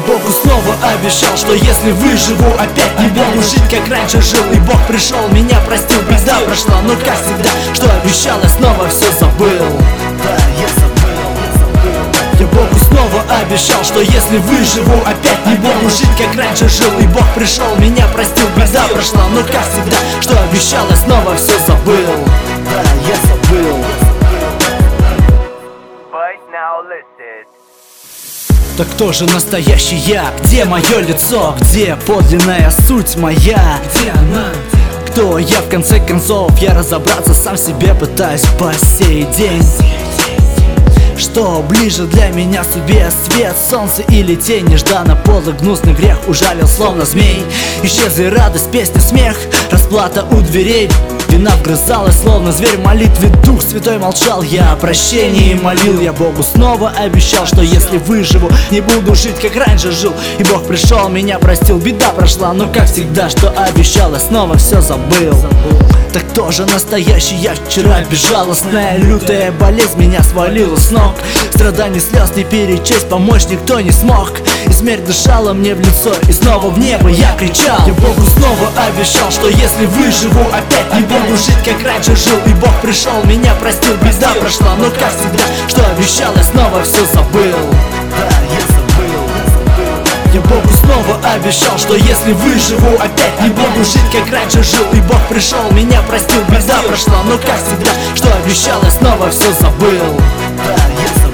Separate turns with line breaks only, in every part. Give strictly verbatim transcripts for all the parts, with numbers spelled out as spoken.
Богу снова обещал, что если выживу, опять не буду жить, как раньше жил. И Бог пришел, меня простил, беда прошла. Но как всегда, что обещал, я снова все забыл. Да, я забыл, я забыл. Я Богу снова обещал, что если выживу, опять не буду жить, как раньше жил. И Бог пришел, меня простил, беда прошла. Но как всегда, что обещал, я снова все забыл. Да, я забыл. Так кто же настоящий я? Где мое лицо? Где подлинная суть моя? Где она? Кто я в конце концов? Я разобраться сам себе пытаюсь по сей день. Что ближе для меня себе? Свет, солнце или тень? Нежданно подлый гнусный грех ужалил словно змей. Исчезли радость, песня, смех, расплата у дверей. Вина вгрызалась, словно зверь, молитве Дух Святой молчал. Я о прощении молил, я Богу снова обещал, что если выживу, не буду жить, как раньше жил. И Бог пришел, меня простил, беда прошла. Но как всегда, что обещал, я снова все забыл. Так кто же настоящий я? Вчера безжалостная лютая болезнь меня свалила с ног. Страданий, слез не перечесть, помочь никто не смог. И смерть дышала мне в лицо, и снова в небо я кричал. Я Богу снова обещал, что если выживу, опять не буду жить, как раньше жил. И Бог пришел, меня простил, беда прошла. Но как всегда, что обещал, я снова все забыл. Да, я забыл. Я Богу снова обещал, что если выживу, опять не буду жить, как раньше жил. И Бог пришел, меня простил, беда прошла. Но как всегда, что обещал, я снова все забыл. Да, я забыл.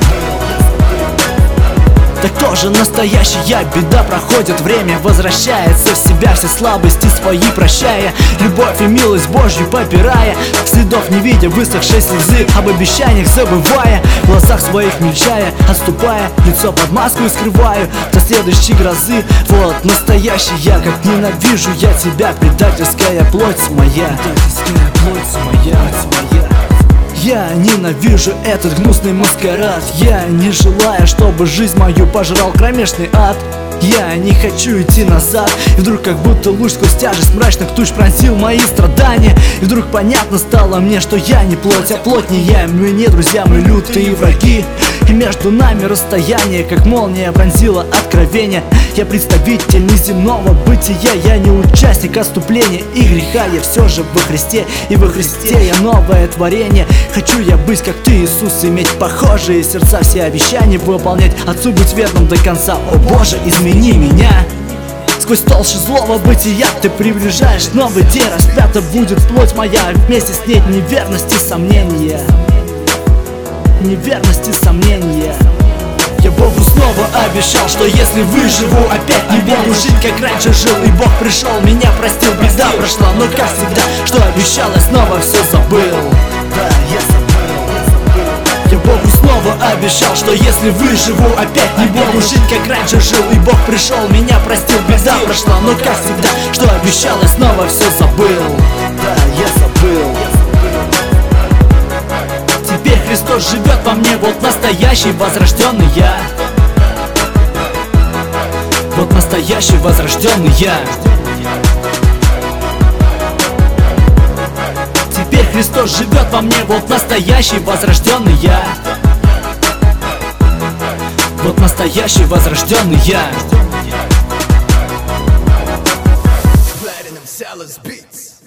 Так кто же настоящий я? Беда проходит, время возвращается в себя, все слабости свои прощая, любовь и милость Божью попирая, следов не видя, высохшей слезы, об обещаниях забывая, в глазах своих мельчая, отступая, лицо под маску скрываю до следующей грозы. Вот настоящий я, как ненавижу я тебя, предательская плоть моя, предательская плоть моя, моя. Я ненавижу этот гнусный маскарад. Я не желаю, чтобы жизнь мою пожрал кромешный ад. Я не хочу идти назад. И вдруг как будто луч сквозь тяжесть мрачных туч пронзил мои страдания. И вдруг понятно стало мне, что я не плоть, а плоть не я. Мне друзья мои лютые враги. И между нами расстояние, как молния пронзила откровение. Я представитель неземного бытия, я не участник отступления и греха. Я все же во Христе, и во Христе я новое творение. Хочу я быть, как ты, Иисус, иметь похожие сердца, все обещания выполнять, Отцу быть верным до конца. О Боже, измени меня. Сквозь толщу злого бытия ты приближаешь новый день. Распята будет плоть моя, вместе с ней неверность и сомнения. Неверность и сомнения. Я Богу снова обещал, что если выживу, опять не буду жить, как раньше жил. И Бог пришел, меня простил, беда прошла. Но как всегда, что обещал, я снова все забыл. Да, я забыл. Я Богу снова обещал, что если выживу, опять не буду жить, как раньше жил. И Бог пришел, меня простил, беда прошла. Но как всегда, что обещал, я снова все забыл. Да, я забыл. Теперь Христос живет во мне, вот настоящий возрожденный я. Вот настоящий возрожденный я. Теперь Христос живет во мне, вот настоящий возрожденный я. Вот настоящий возрожденный я. Platinum Sellers Beats.